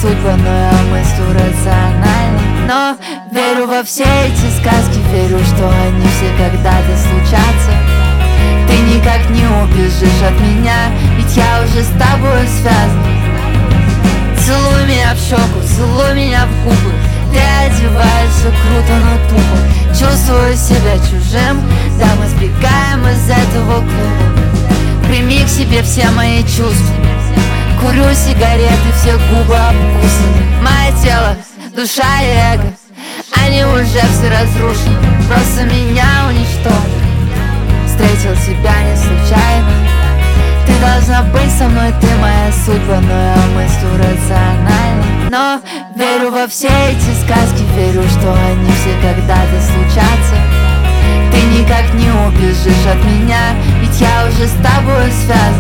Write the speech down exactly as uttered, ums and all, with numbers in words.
судьба, но я мыслю рационально. Но верю во все эти сказки, верю, что они все когда-то случатся. Ты никак не убежишь от меня, ведь я уже с тобой связан. Целуй меня в щеку, целуй меня в губы. Ты одеваешься круто, но тупо. Чувствую себя чужим, да мы сбегаем из этого клуба. Прими к себе все мои чувства. Курю сигареты, все губы обкусаны. Мое тело, душа и эго, они уже все разрушены. Просто меня уничтожили. Встретил тебя не случайно. Ты должна быть со мной, ты моя судьба, но я мыслю рационально. Но верю во все эти сказки, верю, что они все когда-то случатся. Ты никак не убежишь от меня, ведь я уже с тобой связан.